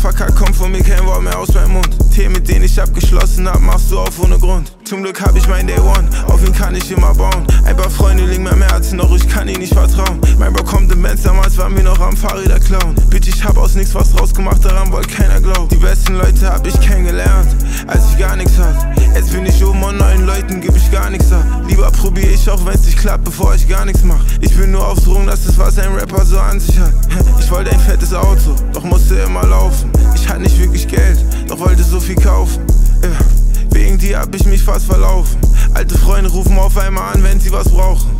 verkackt, kommt von mir kein Wort mehr aus meinem Mund. Themen, mit denen ich abgeschlossen hab, machst du auf ohne Grund. Zum Glück hab ich mein Day One, auf ihn kann ich immer bauen. Ein paar Freunde liegen mir am Herzen, doch ich kann ihnen nicht vertrauen. Mein Bro kommt im Benz, damals waren wir noch am Fahrräder klauen. Bitch, ich hab aus nix was draus gemacht, daran wollte keiner glauben. Die besten Leute hab ich kennengelernt, als ich gar nichts hatte. Jetzt bin ich oben und neuen Leuten geb ich gar nichts ab. Lieber probier ich auch, wenn's nicht klappt, bevor ich gar nichts mach. Ich bin nur auf Drogen, das ist was ein Rapper so an sich hat. Ich wollte ein fettes Auto, doch musste immer laufen. Ich hatte nicht wirklich Geld, doch wollte so viel kaufen. Wegen dir hab ich mich fast verlaufen. Alte Freunde rufen auf einmal an, wenn sie was brauchen.